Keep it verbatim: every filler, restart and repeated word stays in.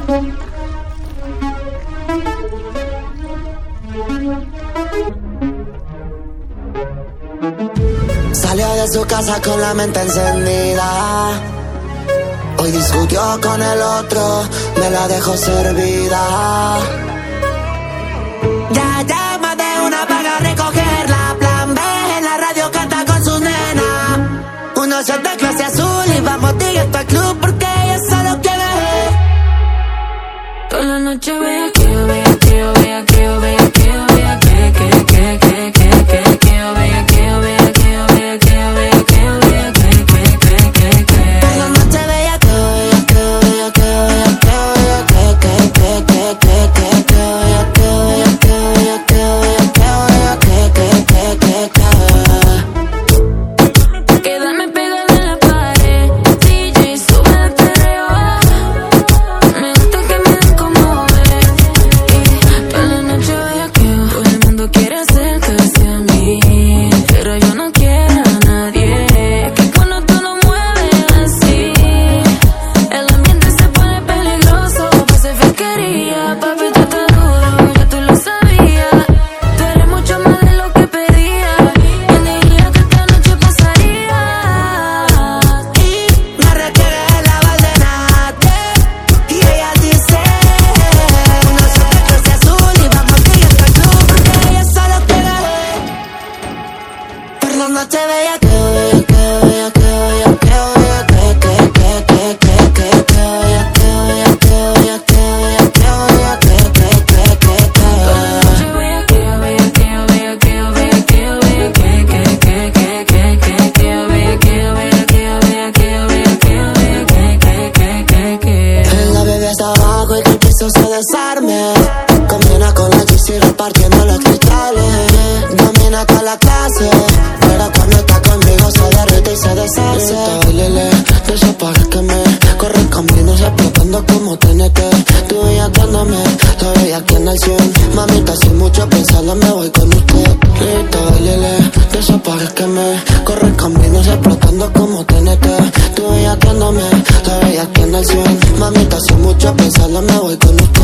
Salió de su casa con la mente encendida. Hoy discutió con el otro, me la dejó servida. Ya llama de una paga a recogerla. Plan B en la radio canta con su nena. Uno shot de clase azul y vamos directo al club porque ella solo quiere. Toda la noche vea que yo vea que yo vea que yo vea que yo vea que que que que que que que yo vea que yo vea que yo vea que yo vea que yo vea que que que que que. Toda la noche vea que yo vea que yo vea que yo vea que yo vea que que que que que que que yo vea que yo vea que yo vea que yo vea que yo vea que que que que que. Quedarme pegada en la pared, D J sube el perreo. Me gusta que me den como ver. Y toda la noche vea que todo el mundo quiere acercarse a mí, pero yo no quiero a nadie. Que cuando tú lo mueves así, el ambiente se pone peligroso. Pase fiscalía, papi, tú estás duro, ya tú lo sabías. Tú eres mucho más de lo que pedía. ¿Quién diría que esta noche pasaría? Y me requiere la valdenate. Y ella dice: uno shot de clase azul y vamos directo al club porque ella solo quiere. Por la noche bella que yo vea que yo vea que yo vea que yo vea que que que que que que que yo vea que yo vea que yo vea que yo vea que yo vea que que que que que. Yo vea que yo vea que yo vea que yo vea que yo vea que que que que que que que yo vea que yo vea que yo vea que yo vea que yo vea que que que que que. La bebé está abajo y que el piso se desarme. Combina con la G C repartiendo los cristales. Domina toda la clase, pero cuando está conmigo se derrite y se deshace. Bailele, de esos pares que me corren caminos explotando como T N T. Tú bellaqueándome, la bellaqueando al cien. Mamita, sin mucho pensarla me voy con usted. Grita, bailele, de esos pares que me corren caminos explotando como T N T. Tú bellaqueándome, la bellaqueando al cien. Mamita, sin mucho pensarla me voy con usted.